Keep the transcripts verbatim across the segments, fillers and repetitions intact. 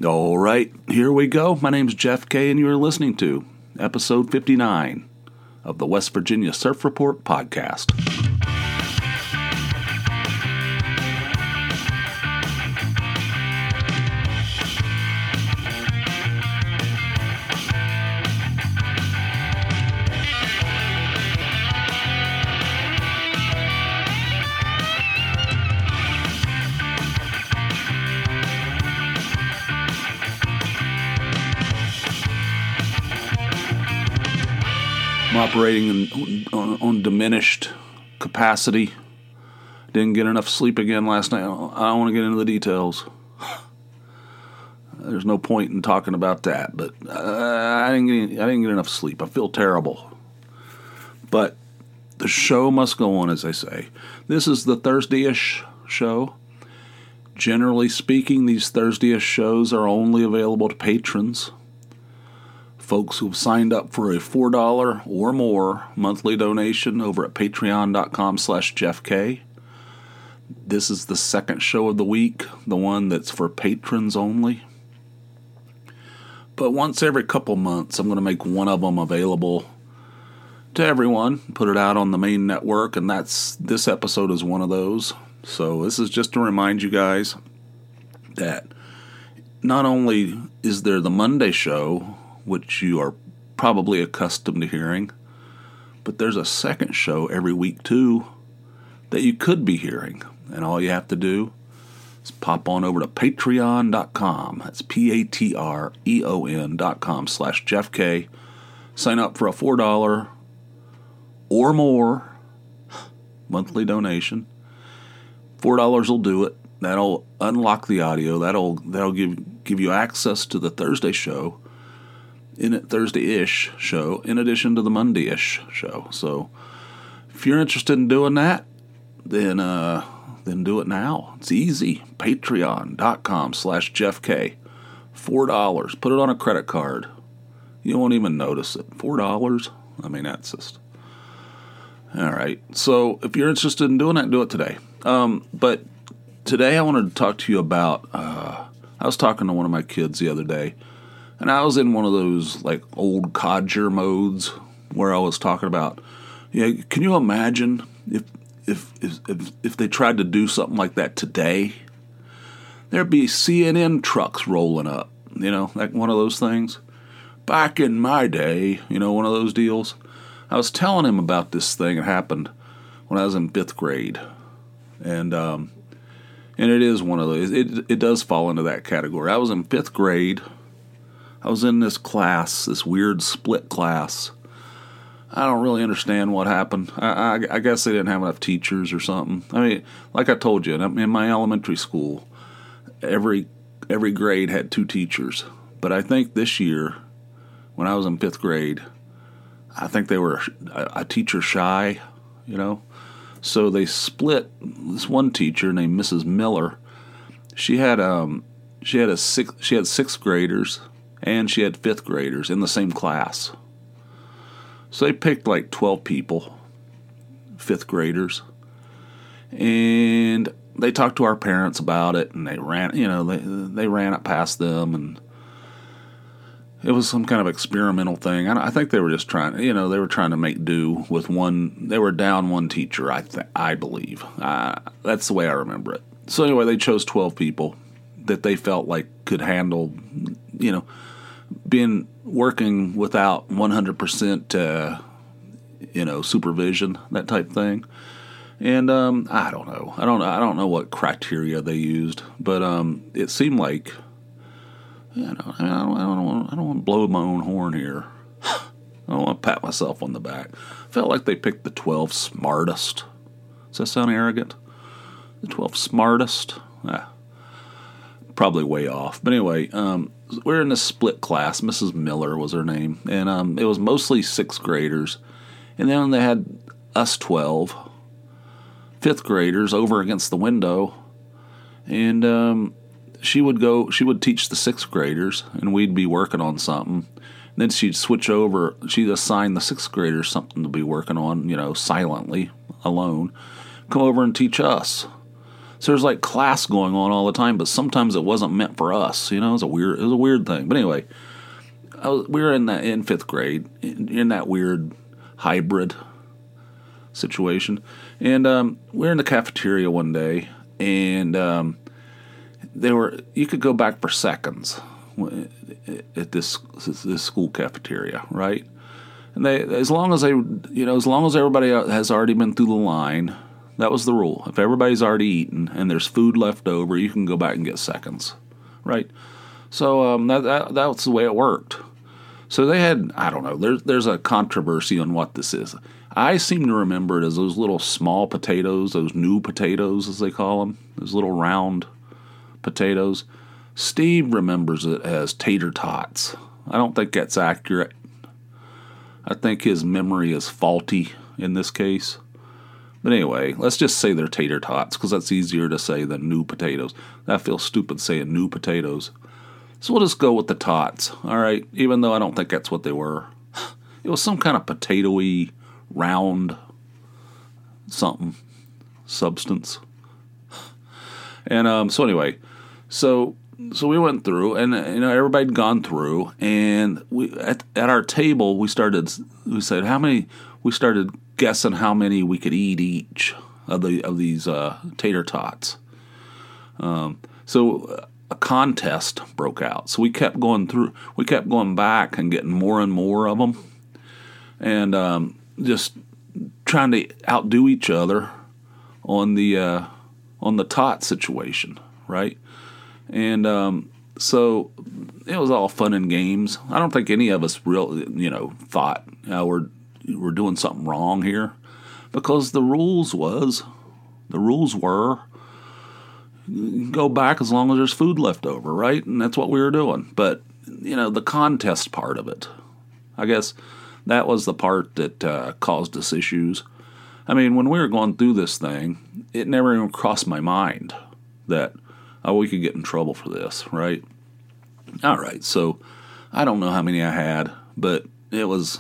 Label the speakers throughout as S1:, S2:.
S1: All right, here we go. My name's Jeff K, and you are listening to episode fifty-nine of the West Virginia Surf Report podcast. I'm operating in, on, on diminished capacity. Didn't get enough sleep again last night. I don't want to get into the details. There's no point in talking about that, but uh, I didn't get I didn't get enough sleep. I feel terrible. But the show must go on, as they say. This is the Thursday-ish show. Generally speaking, these Thursday-ish shows are only available to patrons. Folks who've signed up for a four dollars or more monthly donation over at patreon.com slash Jeff K. This is the second show of the week, the one that's for patrons only. But once every couple months, I'm going to make one of them available to everyone, put it out on the main network, and that's this episode is one of those. So this is just to remind you guys that not only is there the Monday show, which you are probably accustomed to hearing, but there's a second show every week too that you could be hearing. And all you have to do is pop on over to patreon dot com. That's P-A-T-R-E-O-N dot com slash Jeff K. Sign up for a four dollars or more monthly donation. four dollars will do it. That'll unlock the audio. That'll that'll give give you access to the Thursday show, in it Thursday-ish show, in addition to the Monday-ish show. So if you're interested in doing that, then uh, then do it now. It's easy. Patreon.com slash Jeff K. Four dollars. Put it on a credit card. You won't even notice it. Four dollars? I mean, that's just... All right. So if you're interested in doing that, do it today. Um, but today I wanted to talk to you about... Uh, I was talking to one of my kids the other day, and I was in one of those, like, old codger modes where I was talking about, yeah, can you imagine if if if if, if they tried to do something like that today? There'd be C N N trucks rolling up, you know, like one of those things. Back in my day, you know, one of those deals. I was telling him about this thing that happened when I was in fifth grade, and um, and it is one of those. It it does fall into that category. I was in fifth grade. I was in this class, this weird split class. I don't really understand what happened. I, I, I guess they didn't have enough teachers or something. I mean, like I told you, in my elementary school, every every grade had two teachers. But I think this year, when I was in fifth grade, I think they were a, a teacher shy, you know. So they split. This one teacher named Missus Miller, she had um she had a six she had sixth graders. And she had fifth graders in the same class. So they picked like twelve people, fifth graders. And they talked to our parents about it, and they ran, you know, they they ran it past them, and it was some kind of experimental thing. I, I think they were just trying, you know, they were trying to make do with one, they were down one teacher, I th- I believe. Uh, that's the way I remember it. So anyway, they chose twelve people that they felt like could handle, you know, being working without one hundred percent, uh, you know, supervision, that type thing. And um, I don't know. I don't. I don't know what criteria they used, but um, it seemed like, you know, I don't. I don't want. I don't want to blow my own horn here. I don't want to pat myself on the back. I felt like they picked the twelve smartest. Does that sound arrogant? The twelve smartest. Ah, probably way off. But anyway, um, we're in this split class. Missus Miller was her name. And um, it was mostly sixth graders. And then they had us twelve fifth graders over against the window. And um, she would go, she would teach the sixth graders, and we'd be working on something. And then she'd switch over, she'd assign the sixth graders something to be working on, you know, silently, alone. Come over and teach us. So there's like class going on all the time, but sometimes it wasn't meant for us. You know, it was a weird, it was a weird thing. But anyway, I was, we were in that in fifth grade in, in that weird hybrid situation, and um, we were in the cafeteria one day, and um, they were you could go back for seconds at this this school cafeteria, right? And they, as long as they, you know, as long as everybody has already been through the line, that was the rule. If everybody's already eaten and there's food left over, you can go back and get seconds, right? So um, that, that that's the way it worked. So they had, I don't know, there's there's a controversy on what this is. I seem to remember it as those little small potatoes, those new potatoes as they call them, those little round potatoes. Steve remembers it as tater tots. I don't think that's accurate. I think his memory is faulty in this case. But anyway, let's just say they're tater tots because that's easier to say than new potatoes. That feels stupid saying new potatoes. So we'll just go with the tots, all right? Even though I don't think that's what they were. It was some kind of potato-y, round something, substance. And um, so anyway, so so we went through, and you know everybody'd gone through, and we at at our table we started. We said how many. We started guessing how many we could eat each of the of these uh, tater tots. Um, so a contest broke out. So we kept going through. We kept going back and getting more and more of them, and um, just trying to outdo each other on the uh, on the tot situation, right? And um, so it was all fun and games. I don't think any of us really, you know, thought uh, we're we're doing something wrong here, because the rules was the rules were you can go back as long as there's food left over, right? And that's what we were doing. But you know, the contest part of it, I guess that was the part that uh, caused us issues. I mean, when we were going through this thing, it never even crossed my mind that. Oh, we could get in trouble for this, right? All right, so I don't know how many I had, but it was,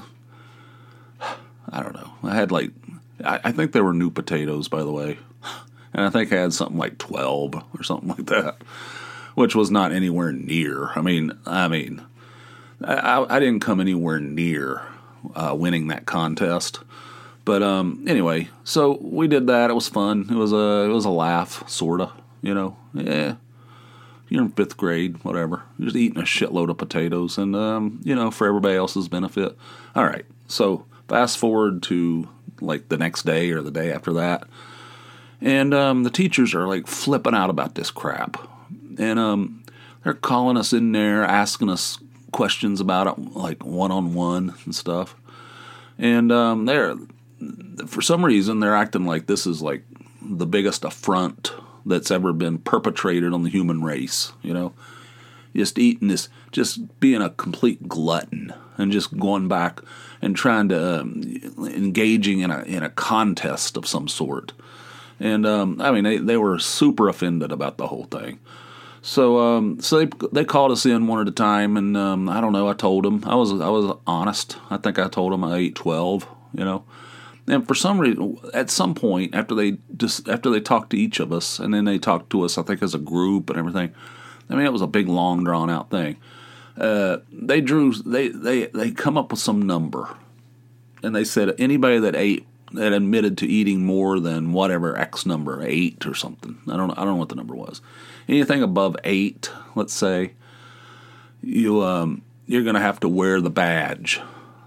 S1: I don't know. I had like, I, I think they were new potatoes, by the way. And I think I had something like twelve or something like that, which was not anywhere near. I mean, I mean, I, I didn't come anywhere near uh, winning that contest. But um, anyway, so we did that. It was fun. It was a, it was a laugh, sort of. You know, yeah, you're in fifth grade, whatever. You're just eating a shitload of potatoes and, um, you know, for everybody else's benefit. All right, so fast forward to, like, the next day or the day after that. And um, the teachers are, like, flipping out about this crap. And um, they're calling us in there, asking us questions about it, like, one-on-one and stuff. And um, they're, for some reason, they're acting like this is, like, the biggest affront that's ever been perpetrated on the human race, you know, just eating this, just being a complete glutton and just going back and trying to um, engaging in a in a contest of some sort. And um, I mean, they, they were super offended about the whole thing. So um, so they they called us in one at a time, and um, I don't know. I told them I was I was honest. I think I told them I ate twelve, you know. And for some reason, at some point, after they just after they talked to each of us, and then they talked to us, I think as a group and everything. I mean, it was a big, long, drawn out thing. Uh, they drew, they they they come up with some number, and they said anybody that ate that admitted to eating more than whatever X number, eight or something. I don't I don't know what the number was. Anything above eight, let's say, you um you're gonna have to wear the badge.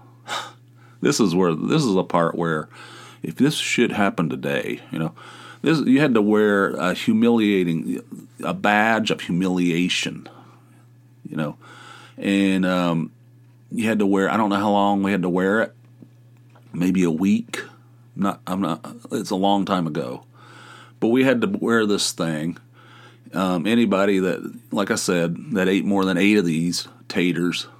S1: This is where this is a part where, if this shit happened today, you know, this you had to wear a humiliating, a badge of humiliation, you know, and um, you had to wear. I don't know how long we had to wear it. Maybe a week. Not. I'm not. It's a long time ago, but we had to wear this thing. Um, anybody that, like I said, that ate more than eight of these taters.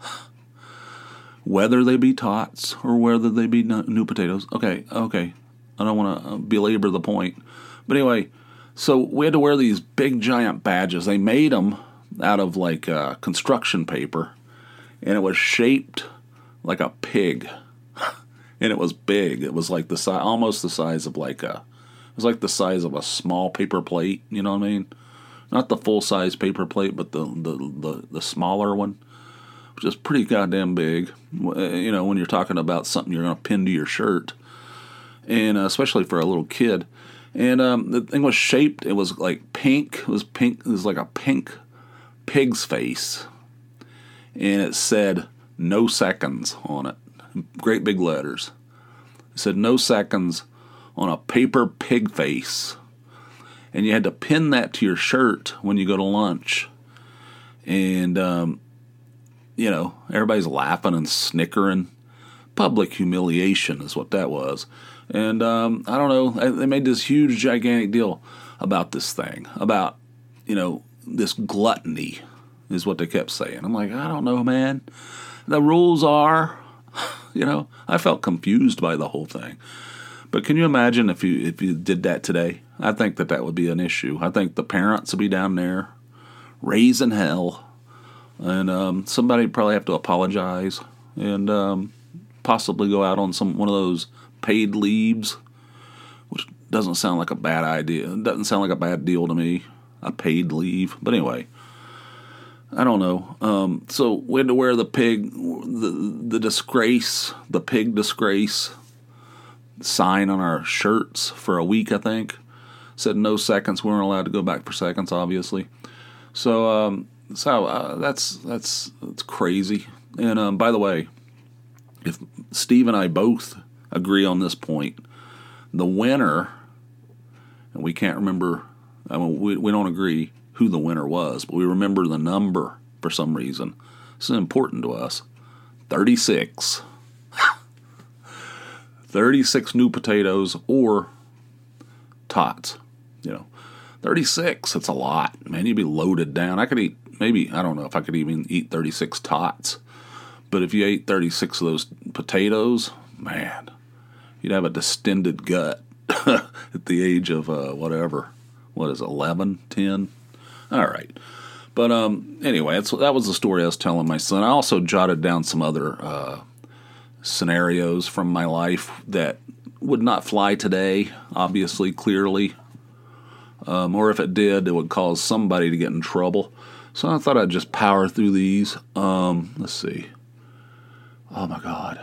S1: Whether they be tots or whether they be new potatoes. Okay, okay. I don't want to belabor the point. But anyway, so we had to wear these big giant badges. They made them out of like uh, construction paper, and it was shaped like a pig. And it was big. It was like the size, almost the size of like a It was like the size of a small paper plate, you know what I mean? Not the full-size paper plate, but the, the, the, the smaller one, which is pretty goddamn big, you know, when you're talking about something you're going to pin to your shirt, and uh, especially for a little kid. And um, the thing was shaped, it was like pink, it was pink, it was like a pink pig's face, and it said, no seconds on it, great big letters. It said, no seconds on a paper pig face. And you had to pin that to your shirt when you go to lunch. And, um, you know, everybody's laughing and snickering. Public humiliation is what that was. And um, I don't know, they made this huge, gigantic deal about this thing, about, you know, this gluttony is what they kept saying. I'm like, I don't know, man. The rules are, you know, I felt confused by the whole thing. But can you imagine if you if you did that today? I think that that would be an issue. I think the parents would be down there raising hell, and um, somebody would probably have to apologize and um, possibly go out on some one of those paid leaves, which doesn't sound like a bad idea. It doesn't sound like a bad deal to me, a paid leave. But anyway, I don't know. Um, so we had to wear the pig, the the disgrace, the pig disgrace sign on our shirts for a week, I think. Said no seconds. We weren't allowed to go back for seconds, obviously. So, um, so uh, that's that's that's crazy. And um, by the way, if Steve and I both agree on this point, the winner, and we can't remember. I mean, we we don't agree who the winner was, but we remember the number for some reason. This is important to us. thirty-six. thirty-six new potatoes or tots, you know. thirty-six, that's a lot. Man, you'd be loaded down. I could eat, maybe, I don't know if I could even eat thirty-six tots. But if you ate thirty-six of those potatoes, man, you'd have a distended gut at the age of uh, whatever. What is it, eleven, ten? All right. But um, anyway, that's, that was the story I was telling my son. I also jotted down some other uh, scenarios from my life that would not fly today, obviously, clearly. Um, or if it did, it would cause somebody to get in trouble. So I thought I'd just power through these. Um, let's see. Oh, my God.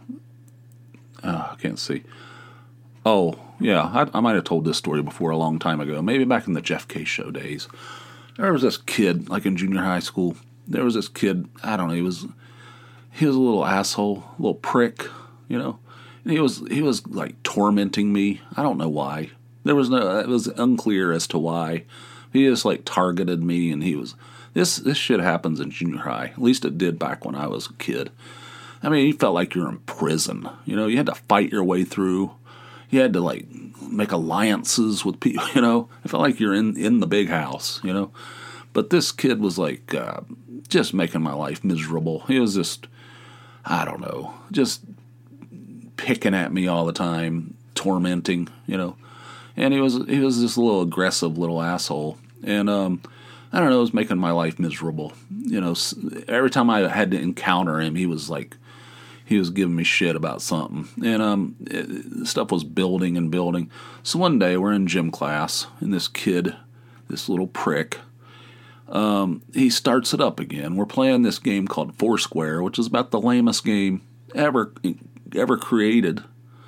S1: Oh, I can't see. Oh, yeah, I, I might have told this story before a long time ago. Maybe back in the Jeff K. Show days. There was this kid, like in junior high school. There was this kid, I don't know, he was he was a little asshole, a little prick, you know. And he was he was like tormenting me. I don't know why. There was no, it was unclear as to why. He just like targeted me, and he was this this shit happens in junior high. At least it did back when I was a kid. I mean, you felt like you were in prison. You know, you had to fight your way through. You had to like make alliances with people, you know. I felt like you're in, in the big house, you know. But this kid was like uh, just making my life miserable. He was just, I don't know, just picking at me all the time, tormenting, you know. And he was he was this little aggressive little asshole. And um, I don't know, it was making my life miserable. You know, every time I had to encounter him, he was like, he was giving me shit about something. And um, it, stuff was building and building. So one day we're in gym class, and this kid, this little prick, um, he starts it up again. We're playing this game called Foursquare, which is about the lamest game ever ever created.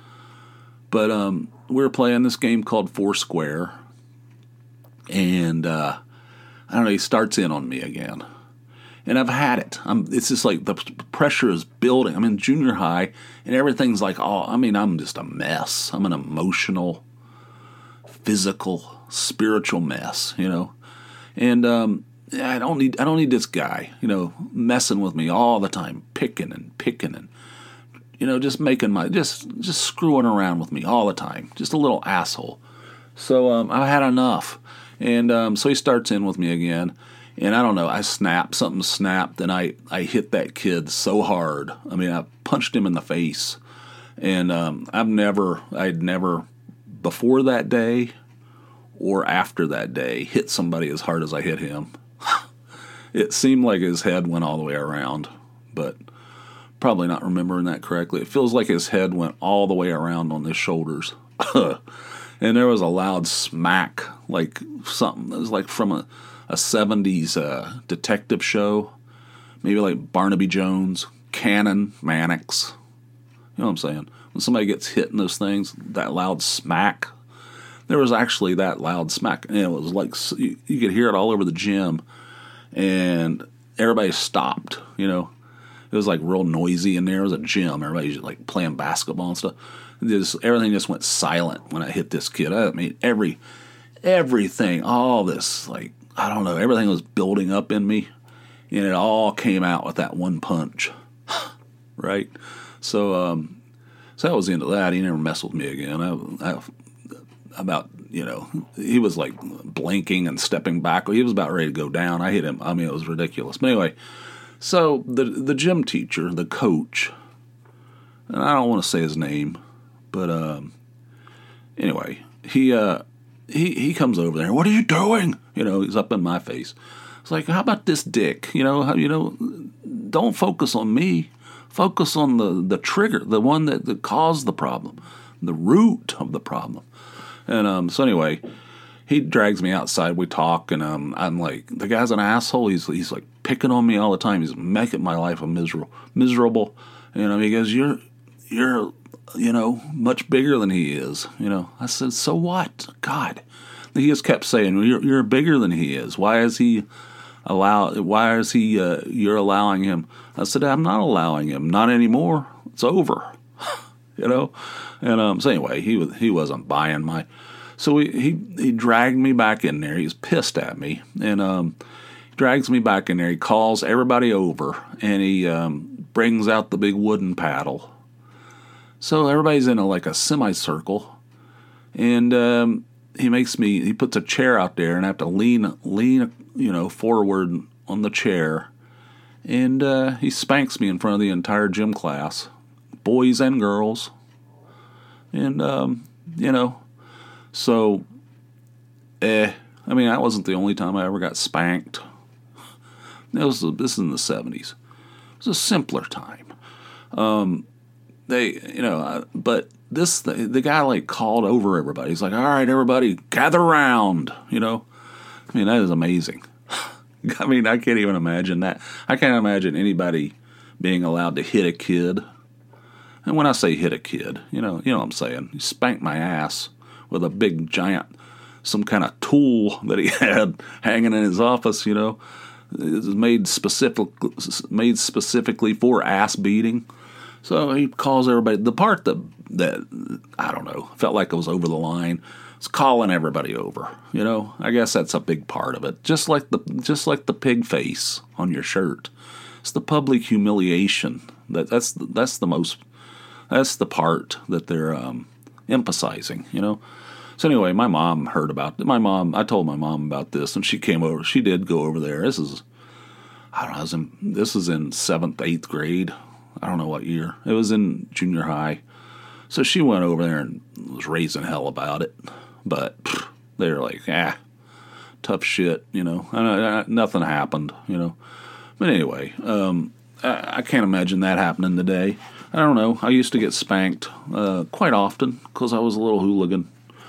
S1: But um, we were playing this game called Foursquare, and uh, I don't know, he starts in on me again. And I've had it. I'm, it's just like the pressure is building. I'm in junior high, and everything's like, oh, I mean, I'm just a mess. I'm an emotional, physical, spiritual mess, you know. And um, I don't need, I don't need this guy, you know, messing with me all the time, picking and picking and, you know, just making my, just, just screwing around with me all the time. Just a little asshole. So um, I had enough, and um, so he starts in with me again. And I don't know, I snapped, something snapped, and I, I hit that kid so hard. I mean, I punched him in the face. And um, I've never, I'd never, before that day or after that day, hit somebody as hard as I hit him. It seemed like his head went all the way around, but probably not remembering that correctly. It feels like his head went all the way around on his shoulders. and there was a loud smack, like something. It was like from a, a seventies uh, detective show, maybe like Barnaby Jones, Cannon, Mannix. You know what I'm saying? When somebody gets hit in those things, that loud smack. There was actually that loud smack, and it was like you, you could hear it all over the gym, and everybody stopped. You know, it was like real noisy in there. It was a gym. Everybody was like playing basketball and stuff. Just everything just went silent when I hit this kid. I mean, every everything, all this, like I don't know, everything was building up in me, and it all came out with that one punch, right? So, um, so that was the end of that. He never messed with me again. I, I about, you know, he was like blinking and stepping back. He was about ready to go down. I hit him. I mean, it was ridiculous. But anyway, so the the gym teacher, the coach, and I don't want to say his name, but um, anyway, he uh, he he comes over there. What are you doing? You know, he's up in my face. It's like, how about this dick? You know, how, you know, don't focus on me. Focus on the, the trigger, the one that, that caused the problem, the root of the problem. And um, so anyway, he drags me outside. We talk, and um, I'm like, the guy's an asshole. He's he's like picking on me all the time. He's making my life a miserable, miserable. You know, he goes, "You're you're you know much bigger than he is." You know, I said, "So what? God." He just kept saying, "You're you're bigger than he is. Why is he allow? Why is he? Uh, you're allowing him?" I said, "I'm not allowing him. Not anymore. It's over." You know, and um, so anyway, he was he wasn't buying my. So he, he he dragged me back in there. He's pissed at me, and um, drags me back in there. He calls everybody over, and he um, brings out the big wooden paddle. So everybody's in a, like a semicircle, and um, he makes me. He puts a chair out there, and I have to lean lean you know forward on the chair, and uh, he spanks me in front of the entire gym class. Boys and girls, and um, you know, so, eh. I mean, that wasn't the only time I ever got spanked. It was this is in the seventies. It was a simpler time. Um, they, you know, uh, but this the, the guy like called over everybody. He's like, "All right, everybody, gather around." You know, I mean, that is amazing. I mean, I can't even imagine that. I can't imagine anybody being allowed to hit a kid. And when I say hit a kid, you know, you know what I'm saying. He spanked my ass with a big giant, some kind of tool that he had hanging in his office. You know, it was made specific, made specifically for ass beating. So he calls everybody. The part that that I don't know, felt like it was over the line. It's calling everybody over. You know, I guess that's a big part of it. Just like the just like the pig face on your shirt. It's the public humiliation. That that's that's the most. That's the part that they're um, emphasizing, you know. So anyway, my mom heard about it. My mom, I told my mom about this, and she came over. She did go over there. This is, I don't know, I was in, this is in seventh, eighth grade. I don't know what year. It was in junior high. So she went over there and was raising hell about it. But pff, they were like, ah, tough shit, you know. I, I, nothing happened, you know. But anyway, um, I, I can't imagine that happening today. I don't know. I used to get spanked uh, quite often because I was a little hooligan.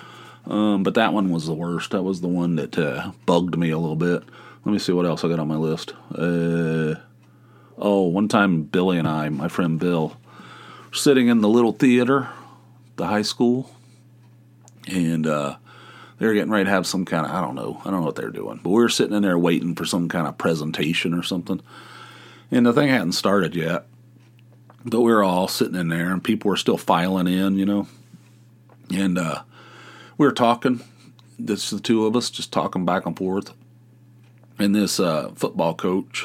S1: Um, but that one was the worst. That was the one that uh, bugged me a little bit. Let me see what else I got on my list. Uh, oh, one time Billy and I, my friend Bill, were sitting in the little theater, the high school, and uh, they were getting ready to have some kind of, I don't know, I don't know what they were doing. But we were sitting in there waiting for some kind of presentation or something. And the thing hadn't started yet. But we were all sitting in there, and people were still filing in, you know. And uh, we were talking, this the two of us, just talking back and forth. And this uh, football coach,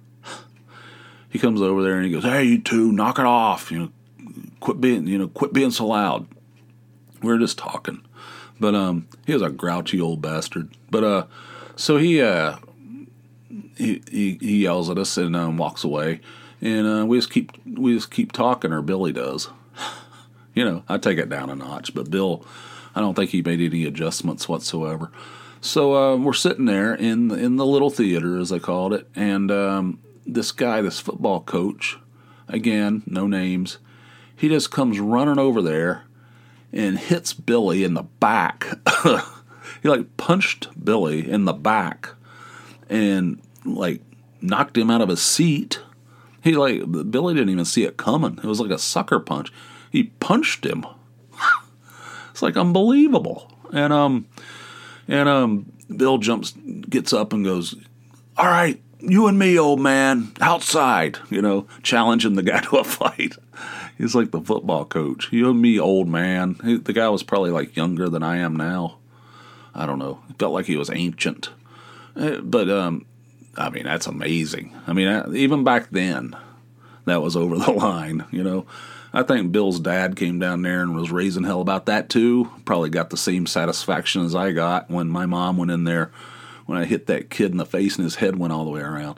S1: he comes over there and he goes, "Hey, you two, knock it off. You know, quit being, you know, quit being so loud." We were just talking, but um, he was a grouchy old bastard. But uh, so he uh, he, he he yells at us and um, walks away. And uh, we just keep we just keep talking, or Billy does. You know, I take it down a notch, but Bill, I don't think he made any adjustments whatsoever. So uh, we're sitting there in the, in the little theater, as they called it, and um, this guy, this football coach, again, no names, he just comes running over there, and hits Billy in the back. He like punched Billy in the back and like knocked him out of his seat. He like Billy didn't even see it coming. It was like a sucker punch. He punched him. It's like unbelievable. And um and um Bill jumps gets up and goes, "All right, you and me, old man, outside," you know, challenging the guy to a fight. He's like the football coach. "You and me, old man." He, the guy was probably like younger than I am now. I don't know. It felt like he was ancient. But, um, I mean, that's amazing. I mean, even back then, that was over the line, you know. I think Bill's dad came down there and was raising hell about that too. Probably got the same satisfaction as I got when my mom went in there when I hit that kid in the face and his head went all the way around.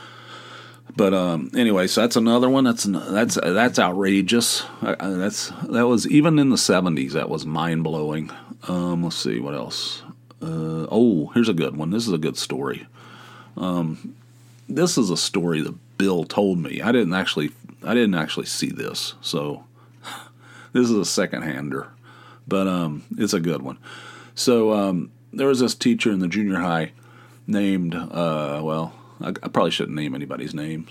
S1: But um, anyway, so that's another one. That's that's that's outrageous. I, I, that's that was even in the seventies. That was mind blowing. Um, let's see what else. Uh, oh, here's a good one. This is a good story. Um, this is a story that Bill told me. I didn't actually I didn't actually see this, so this is a second hander, but um, it's a good one. So um, there was this teacher in the junior high named uh, well. I, I probably shouldn't name anybody's name,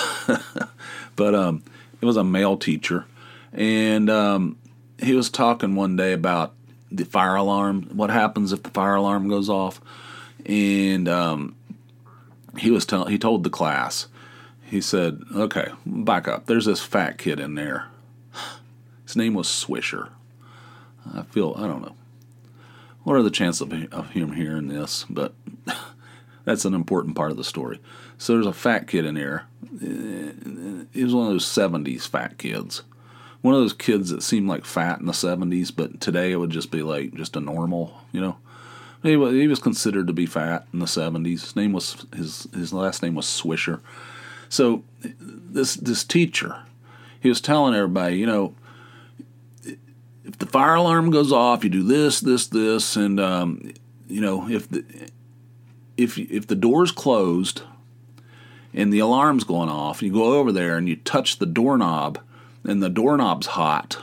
S1: but um, it was a male teacher, and um, he was talking one day about the fire alarm, what happens if the fire alarm goes off, and um, he was tell- he told the class, he said, "Okay, back up. There's this fat kid in there. His name was Swisher. I feel I don't know. What are the chances of, of him hearing this? But." That's an important part of the story. So there's a fat kid in there. He was one of those seventies fat kids. One of those kids that seemed like fat in the seventies, but today it would just be like just a normal, you know. He was, he was considered to be fat in the seventies. His name was his his last name was Swisher. So this this teacher, he was telling everybody, you know, if the fire alarm goes off, you do this, this, this, and um, you know, if the If if the door's closed and the alarm's going off, you go over there and you touch the doorknob and the doorknob's hot,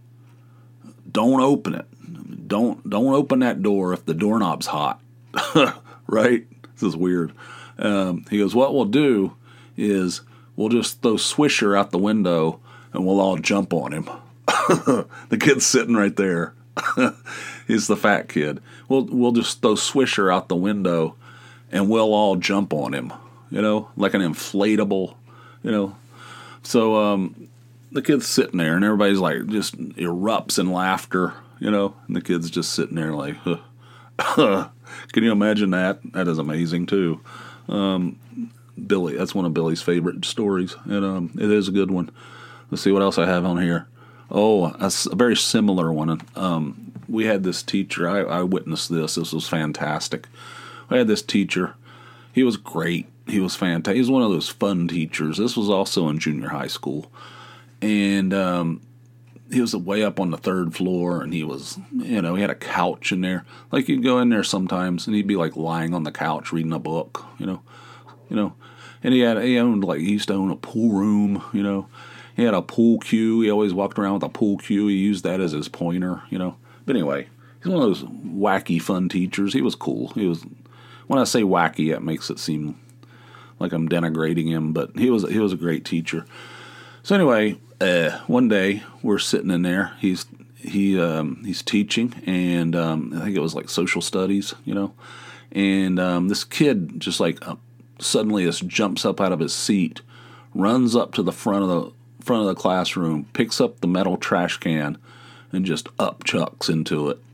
S1: don't open it. Don't don't open that door if the doorknob's hot. Right? This is weird. Um, he goes, what we'll do is we'll just throw Swisher out the window and we'll all jump on him. The kid's sitting right there. He's the fat kid. We'll we'll just throw Swisher out the window and we'll all jump on him, you know, like an inflatable, you know. So um, the kid's sitting there, and everybody's like just erupts in laughter, you know, and the kid's just sitting there like, huh. Can you imagine that? That is amazing, too. Um, Billy, that's one of Billy's favorite stories, and um, it is a good one. Let's see what else I have on here. Oh, a, a very similar one. Um, we had this teacher. I, I witnessed this. This was fantastic. I had this teacher. He was great. He was fantastic. He was one of those fun teachers. This was also in junior high school. And um, he was way up on the third floor, and he was, you know, he had a couch in there. Like, you'd go in there sometimes, and he'd be, like, lying on the couch reading a book, you know. You know. And he had, he owned, like, he used to own a pool room, you know. He had a pool cue. He always walked around with a pool cue. He used that as his pointer, you know. But anyway, he's one of those wacky, fun teachers. He was cool. He was... When I say wacky, that makes it seem like I'm denigrating him, but he was he was a great teacher. So anyway, uh, one day we're sitting in there. He's he um, he's teaching, and um, I think it was like social studies, you know. And um, this kid just like uh, suddenly just jumps up out of his seat, runs up to the front of the front of the classroom, picks up the metal trash can, and just upchucks into it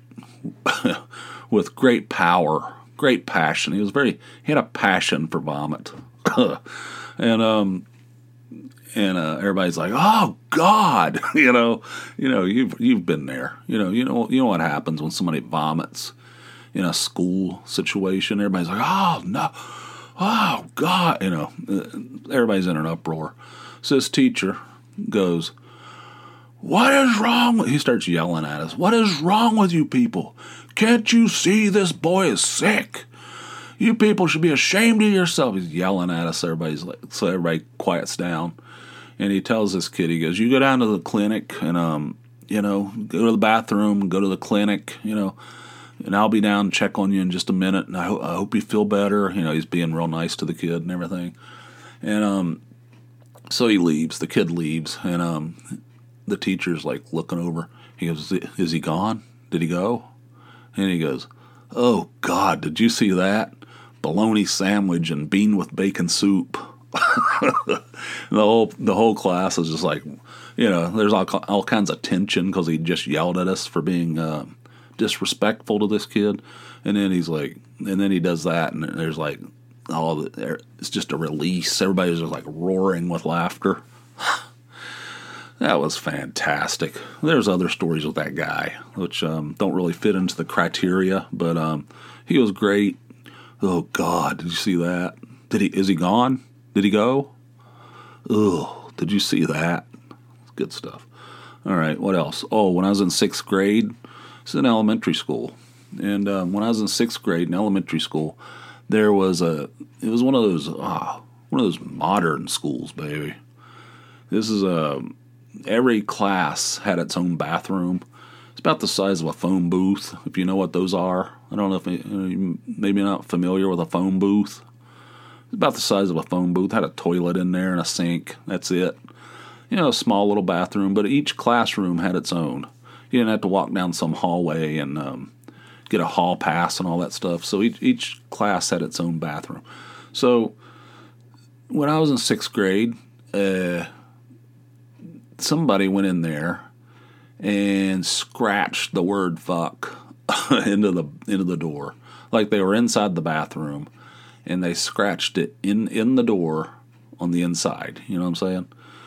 S1: with great power. Great passion. He was very. He had a passion for vomit, and um, and uh, everybody's like, "Oh God," you know, you know, you've you've been there. You know, you know, you know what happens when somebody vomits in a school situation. Everybody's like, "Oh no, oh God," you know. Everybody's in an uproar. So this teacher goes, "What is wrong?" He starts yelling at us. "What is wrong with you people? Can't you see this boy is sick? You people should be ashamed of yourself." He's yelling at us. Everybody's like, so everybody quiets down. And he tells this kid, he goes, "You go down to the clinic and um, you know, go to the bathroom, go to the clinic, you know, and I'll be down and check on you in just a minute, and I, ho- I hope you feel better. You know, he's being real nice to the kid and everything. And um, so he leaves. The kid leaves, and um, the teacher's like looking over. He goes, "Is he gone? Did he go?" And he goes, "Oh, God, did you see that? Bologna sandwich and bean with bacon soup." the whole the whole class is just like, you know, there's all, all kinds of tension because he just yelled at us for being uh, disrespectful to this kid. And then he's like, and then he does that, and there's like, all the, it's just a release. Everybody's just like roaring with laughter. That was fantastic. There's other stories with that guy, which um, don't really fit into the criteria, but um, he was great. Oh, God, did you see that? Did he? Is he gone? Did he go? Oh, did you see that? Good stuff. All right, what else? Oh, when I was in sixth grade, it's in elementary school, and um, when I was in sixth grade in elementary school, there was a. It was one of those, ah, one of those modern schools, baby. This is a. Every class had its own bathroom. It's about the size of a phone booth, if you know what those are. I don't know if you maybe not familiar with a phone booth. It's about the size of a phone booth. Had a toilet in there and a sink. That's it. You know, a small little bathroom, but each classroom had its own. You didn't have to walk down some hallway and um, get a hall pass and all that stuff. So each, each class had its own bathroom. So when I was in sixth grade, uh, somebody went in there and scratched the word fuck into the into the door. Like they were inside the bathroom and they scratched it in, in the door on the inside. You know what I'm saying?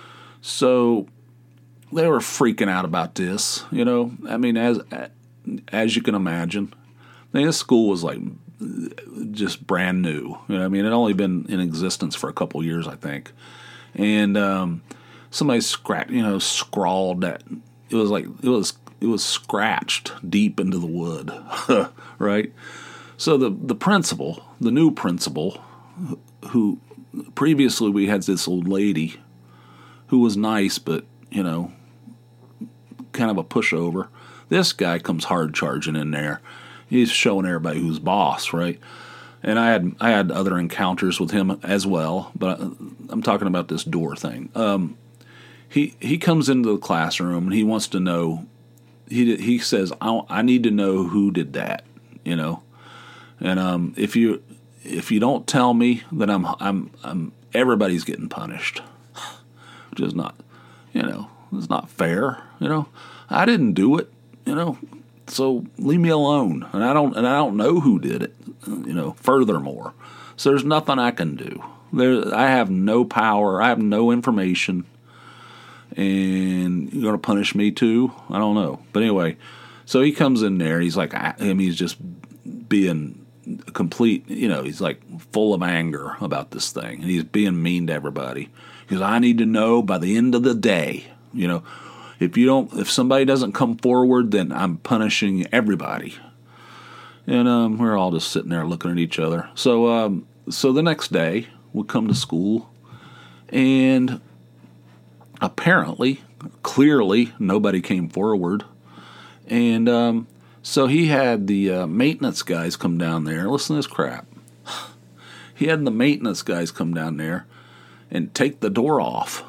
S1: So they were freaking out about this, you know. I mean, as as you can imagine, I mean, this school was like just brand new. You know, I mean, it had only been in existence for a couple years, I think. And um, somebody scratched, you know, scrawled that it was like it was it was scratched deep into the wood, right? So the the principal, the new principal, who previously we had this old lady who was nice, but you know, kind of a pushover. This guy comes hard charging in there. He's showing everybody who's boss, right? And I had I had other encounters with him as well, but I'm talking about this door thing. Um, he he comes into the classroom and he wants to know. He he says, I, I need to know who did that, you know. And um, if you if you don't tell me, then I'm I'm I'm everybody's getting punished, which is not, you know, it's not fair, you know. I didn't do it, you know. So leave me alone, and I don't and I don't know who did it, you know. Furthermore, so there's nothing I can do. There, I have no power. I have no information, and you're gonna punish me too. I don't know, but anyway, so he comes in there. He's like, I mean, he's just being complete. You know, he's like full of anger about this thing, and he's being mean to everybody. Because I need to know by the end of the day, you know. If you don't, if somebody doesn't come forward, then I'm punishing everybody. And um, we're all just sitting there looking at each other. So, um, so the next day we come to school, and apparently, clearly, nobody came forward. And um, so he had the uh, maintenance guys come down there. Listen to this crap. He had the maintenance guys come down there and take the door off.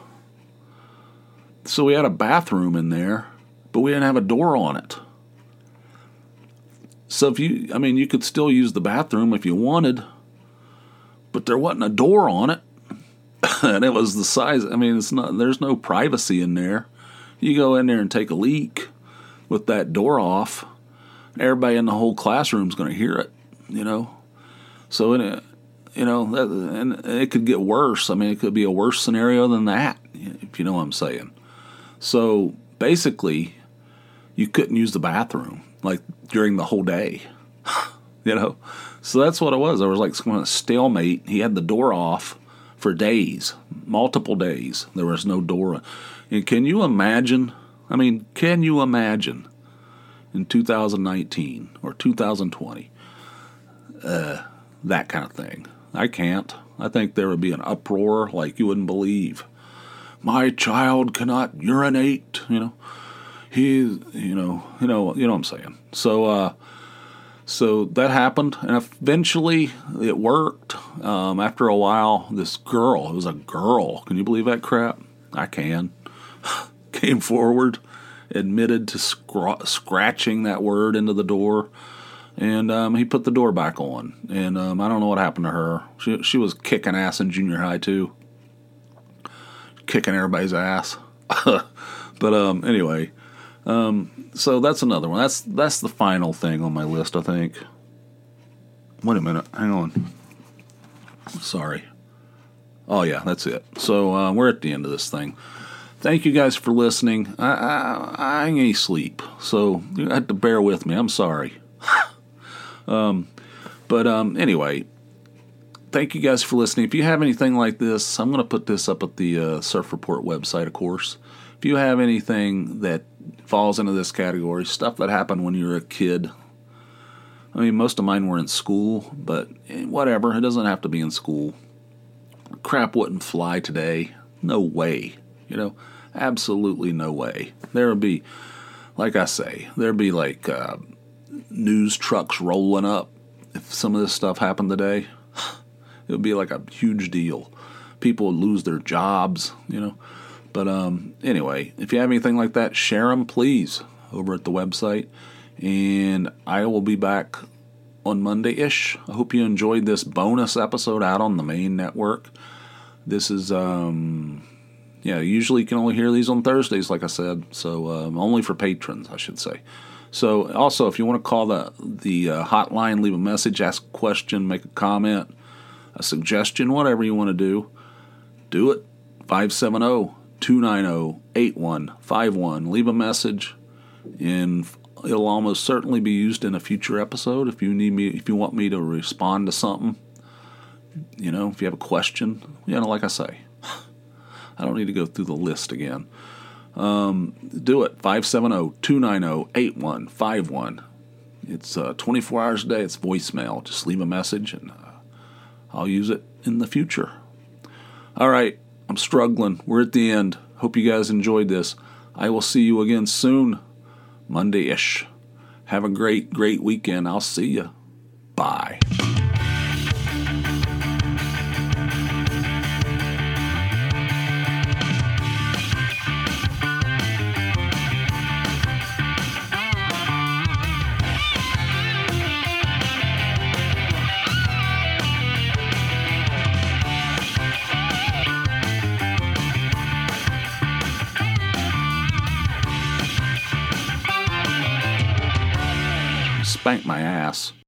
S1: So we had a bathroom in there, but we didn't have a door on it. So if you, I mean, you could still use the bathroom if you wanted, but there wasn't a door on it. And it was the size, I mean, it's not, there's no privacy in there. You go in there and take a leak with that door off, everybody in the whole classroom's going to hear it, you know. So, in a, you know, that, and it could get worse. I mean, it could be a worse scenario than that, if you know what I'm saying. So basically, you couldn't use the bathroom like during the whole day, you know. So that's what it was. There was like some kind of stalemate. He had the door off for days, multiple days. There was no door. And can you imagine? I mean, can you imagine in two thousand nineteen or two thousand twenty uh, that kind of thing? I can't. I think there would be an uproar like you wouldn't believe. My child cannot urinate, you know. he, you know, you know, you know what I'm saying. So, uh, so that happened, and eventually it worked. Um, after a while, this girl, it was a girl, can you believe that crap? I can, came forward, admitted to scr- scratching that word into the door, and um, he put the door back on. And um, I don't know what happened to her. She, she was kicking ass in junior high, too. Kicking everybody's ass. But um, anyway, um, so that's another one. That's that's the final thing on my list, I think. Wait a minute. Hang on. Sorry. Oh, yeah, that's it. So uh, we're at the end of this thing. Thank you guys for listening. I, I, I ain't any sleep, so you have to bear with me. I'm sorry. um, but um, anyway, thank you guys for listening. If you have anything like this, I'm going to put this up at the uh, Surf Report website, of course. If you have anything that falls into this category, stuff that happened when you were a kid. I mean, most of mine were in school, but whatever. It doesn't have to be in school. Crap wouldn't fly today. No way. You know, absolutely no way. There would be, like I say, there'd be like uh, news trucks rolling up if some of this stuff happened today. It would be like a huge deal. People would lose their jobs, you know. But um, anyway, if you have anything like that, share them, please, over at the website. And I will be back on Monday-ish. I hope you enjoyed this bonus episode out on the main network. This is, um, yeah, usually you can only hear these on Thursdays, like I said. So um, only for patrons, I should say. So also, if you want to call the, the uh, hotline, leave a message, ask a question, make a comment, a suggestion, whatever you want to do, do it. five seven zero, two nine zero, eight one five one. Leave a message, and it'll almost certainly be used in a future episode. If you need me, if you want me to respond to something, you know, if you have a question, you know, like I say, I don't need to go through the list again. Um, do it. five seven zero, two nine zero, eight one five one. It's uh, twenty-four hours a day. It's voicemail. Just leave a message, and uh, I'll use it in the future. All right. I'm struggling. We're at the end. Hope you guys enjoyed this. I will see you again soon. Monday-ish. Have a great, great weekend. I'll see you. Bye. Spank my ass.